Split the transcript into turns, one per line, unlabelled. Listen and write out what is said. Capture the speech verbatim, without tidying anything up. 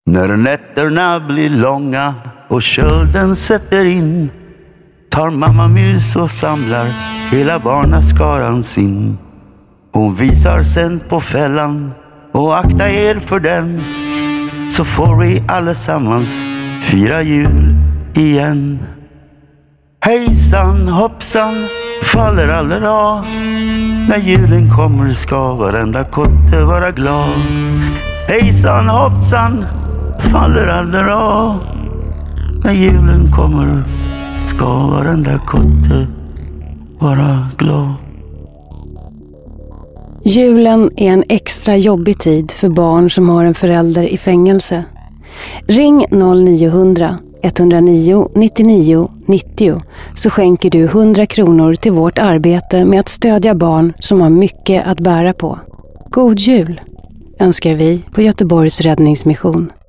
När nätterna blir långa och kölden sätter in, tar mamma mus och samlar hela barnaskaran sin. Hon visar sen på fällan och akta er för den, så får vi allesammans fira jul igen. Hejsan hoppsan, faller allra, när julen kommer ska varenda kotte vara glad. Hejsan hoppsan, faller allra, när julen kommer ska varenda kotte vara glad.
Julen är en extra jobbig tid för barn som har en förälder i fängelse. Ring noll nio hundra etthundranio nittionio nittio så skänker du hundra kronor till vårt arbete med att stödja barn som har mycket att bära på. God jul önskar vi på Göteborgs räddningsmission.